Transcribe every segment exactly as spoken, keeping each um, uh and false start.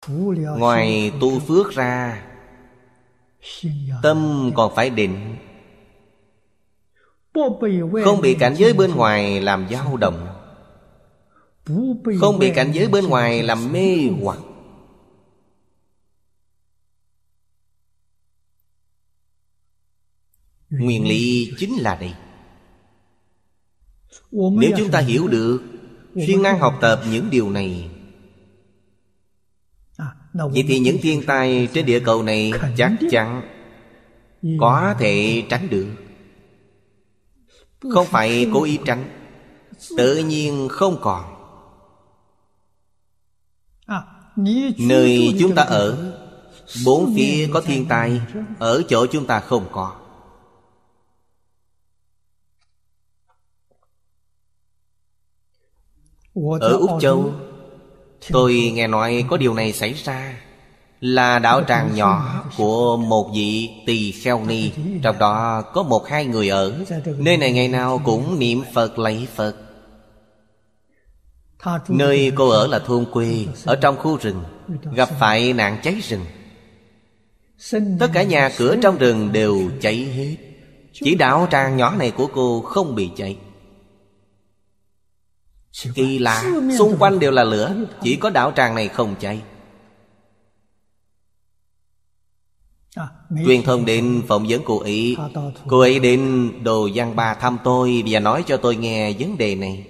Ngoài tu phước ra, tâm còn phải định, không bị cảnh giới bên ngoài làm dao động, không bị cảnh giới bên ngoài làm mê hoặc. Nguyên lý chính là đây. Nếu chúng ta hiểu được, siêng năng học tập những điều này, vậy thì những thiên tai trên địa cầu này chắc chắn có thể tránh được. Không phải cố ý tránh, tự nhiên không còn. Nơi chúng ta ở, bốn phía có thiên tai, ở chỗ chúng ta không có. Ở Úc Châu, tôi nghe nói có điều này xảy ra. Là đạo tràng nhỏ của một vị tỳ kheo ni, trong đó có một hai người ở. Nơi này ngày nào cũng niệm Phật lạy Phật. Nơi cô ở là thôn quê, ở trong khu rừng, gặp phải nạn cháy rừng. Tất cả nhà cửa trong rừng đều cháy hết, chỉ đạo tràng nhỏ này của cô không bị cháy. Kỳ lạ, xung quanh đều là lửa, chỉ có đạo tràng này không cháy. Truyền thông đến phỏng vấn cô ấy. Cô ấy đến Đồ Giang Ba thăm tôi và nói cho tôi nghe vấn đề này.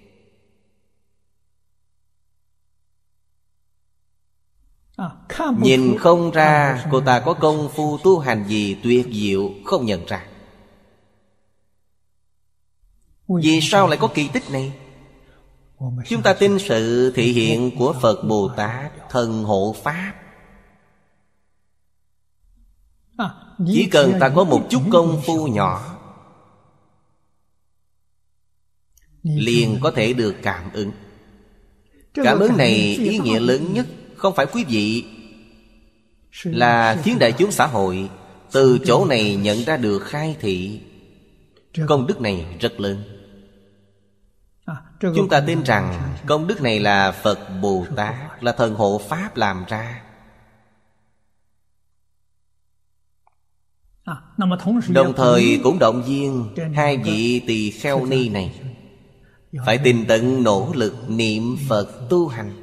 Nhìn không ra cô ta có công phu tu hành gì tuyệt diệu, không nhận ra. Vì sao lại có kỳ tích này? Chúng ta tin sự thị hiện của Phật Bồ Tát thần hộ Pháp. Chỉ cần ta có một chút công phu nhỏ, liền có thể được cảm ứng. Cảm ứng này ý nghĩa lớn nhất không phải quý vị, là thiên đại chúng xã hội từ chỗ này nhận ra được khai thị. Công đức này rất lớn. Chúng ta tin rằng công đức này là Phật Bồ Tát, là thần hộ Pháp làm ra. Đồng thời cũng động viên hai vị tỳ kheo ni này phải tinh tấn nỗ lực niệm Phật tu hành.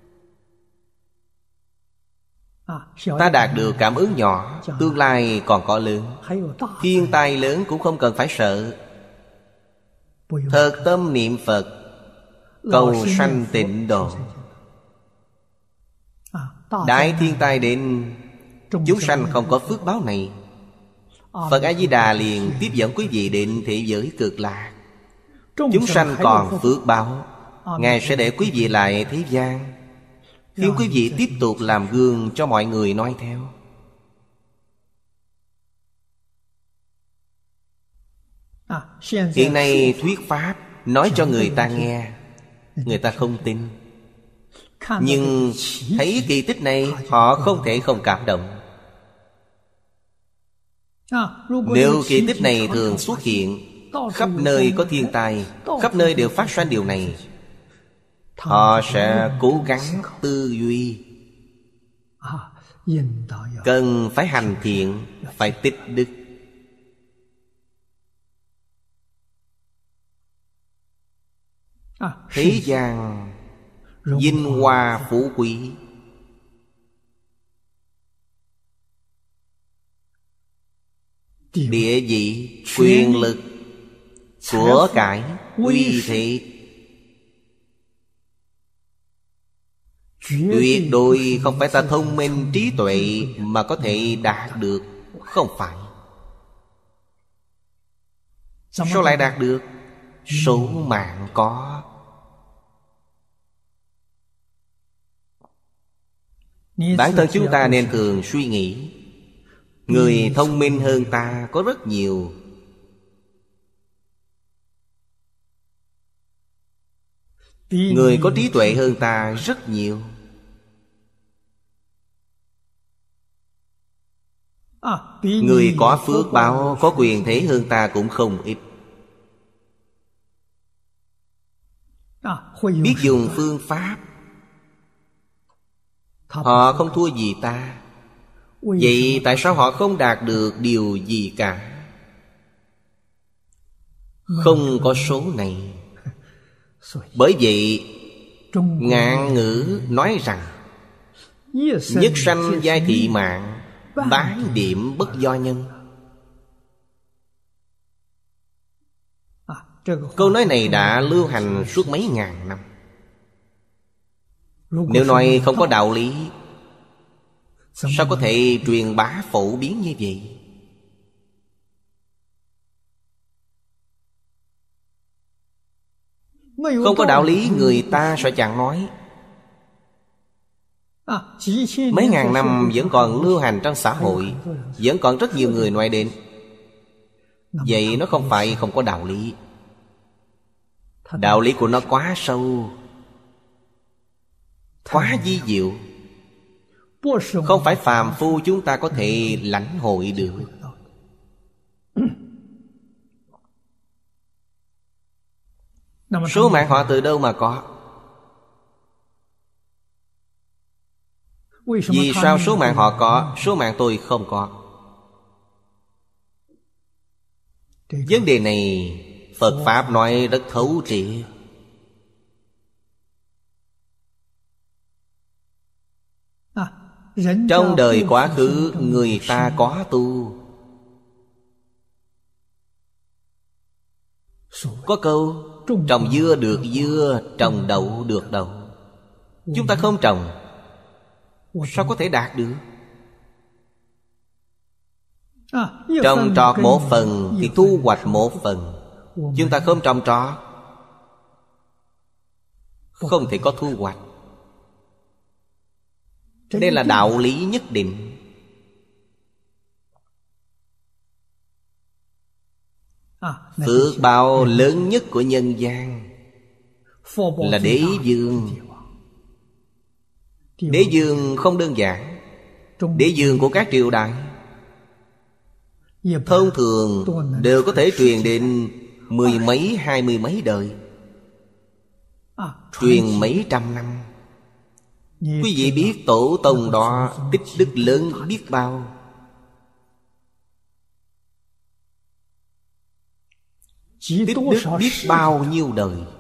Ta đạt được cảm ứng nhỏ, tương lai còn có lớn. Thiên tai lớn cũng không cần phải sợ. Thật tâm niệm Phật, cầu sanh tịnh độ. Đại thiên tai đến, chúng sanh không có phước báo này, Phật A-di-đà liền tiếp dẫn quý vị đến thế giới cực lạc. Chúng sanh còn phước báo, Ngài sẽ để quý vị lại thế gian, khiến quý vị tiếp tục làm gương cho mọi người noi theo. Hiện nay thuyết Pháp, nói cho người ta nghe, người ta không tin. Nhưng thấy kỳ tích này, họ không thể không cảm động. Nếu kỳ tích này thường xuất hiện, khắp nơi có thiên tai, khắp nơi đều phát sinh điều này, họ sẽ cố gắng tư duy, cần phải hành thiện, phải tích đức. Thế gian vinh hoa phú quý, địa vị, quyền lực, của cải, uy thế, tuyệt đối không phải ta thông minh trí tuệ mà có thể đạt được. Không phải. Sao lại đạt được? Số mạng có. Bản thân chúng ta nên thường suy nghĩ, người thông minh hơn ta có rất nhiều. Người có trí tuệ hơn ta rất nhiều. Người có phước báo, có quyền thế hơn ta cũng không ít. Biết dùng phương pháp, Họ không thua gì ta. Vậy tại sao họ không đạt được điều gì cả? Không có số này. Bởi vậy Ngạn ngữ nói rằng nhất sanh giai thị mạng, bán điểm bất do nhân. Câu nói này đã lưu hành suốt mấy ngàn năm. Nếu nói không có đạo lý, sao có thể truyền bá phổ biến như vậy? Không có đạo lý người ta sẽ chẳng nói. Mấy ngàn năm vẫn còn lưu hành trong xã hội, vẫn còn rất nhiều người nói đến. Vậy nó không phải không có đạo lý. Đạo lý của nó quá sâu, quá vi diệu, không phải phàm phu chúng ta có thể lãnh hội được. Số mạng họ từ đâu mà có? Vì sao số mạng họ có, số mạng tôi không có? Vấn đề này Phật Pháp nói rất thấu triệt. Trong đời quá khứ người ta có tu. Có câu trồng dưa được dưa, trồng đậu được đậu. Chúng ta không trồng, sao có thể đạt được? Trồng trọt một phần thì thu hoạch một phần. Chúng ta không trồng trọt, không thể có thu hoạch. Đây là đạo lý nhất định. Phước báo lớn nhất của nhân gian là đế vương. Đế vương không đơn giản. Đế vương của các triều đại thông thường đều có thể truyền đến mười mấy, hai mươi mấy đời, truyền mấy trăm năm. Quý vị biết tổ tông đó tích đức lớn biết bao. Tích đức biết bao nhiêu đời.